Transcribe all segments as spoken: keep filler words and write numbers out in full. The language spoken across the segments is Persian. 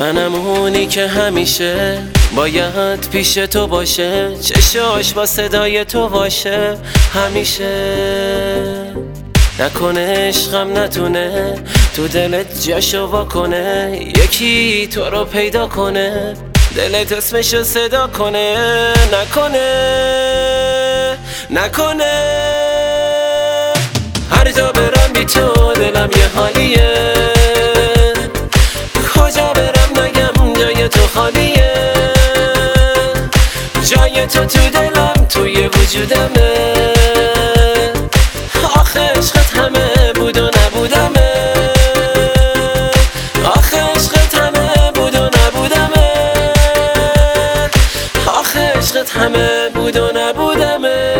منم اونی که همیشه باید پیش تو باشه، چشاش با صدای تو باشه همیشه. نکنه عشقم نتونه تو دلت جاشو واکنه، یکی تو رو پیدا کنه دلت اسمشو صدا کنه. نکنه نکنه هر جا برم بی تو دلم یه حالیه، کجا برم نگم جای تو خالیه، جای تو تو دلم توی وجودمه. آخه عشقت همه بود و نبودمه، آخه عشقت همه بود و نبودمه، آخه عشقت همه بود و نبودمه.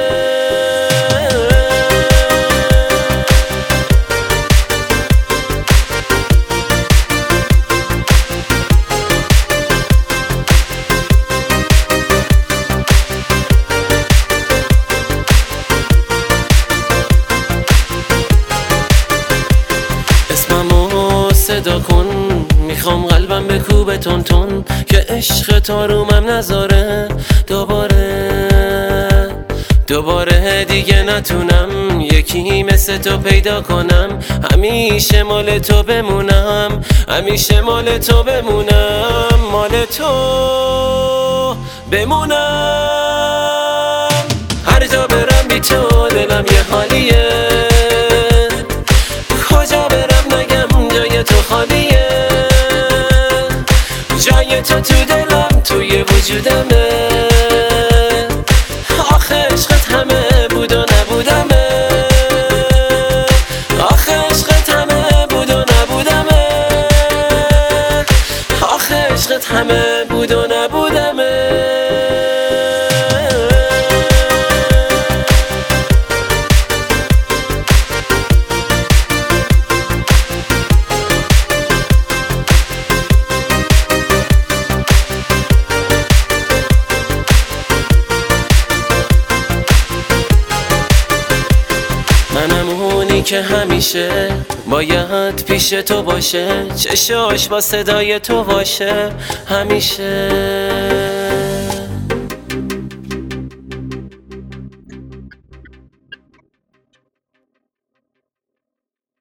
صدا کن میخوام قلبم بکوبه تون تون، که عشق تو رومم نذاره دوباره دوباره دیگه نتونم یکی مثل تو پیدا کنم. همیشه مال تو بمونم، همیشه مال تو بمونم، مال تو بمونم. هر جا برم بی تو دلم یه حالیه، کجا برم نگم جای تو خالیه، جای تو تو دلم توی وجودمه. آخه عشقت همه بود و نبودمه، آخه عشقت همه بود و نبودمه، آخه عشقت همه بود و نبودمه. منم اونی که همیشه باید پیش تو باشه، چشاش با صدای تو باشه همیشه.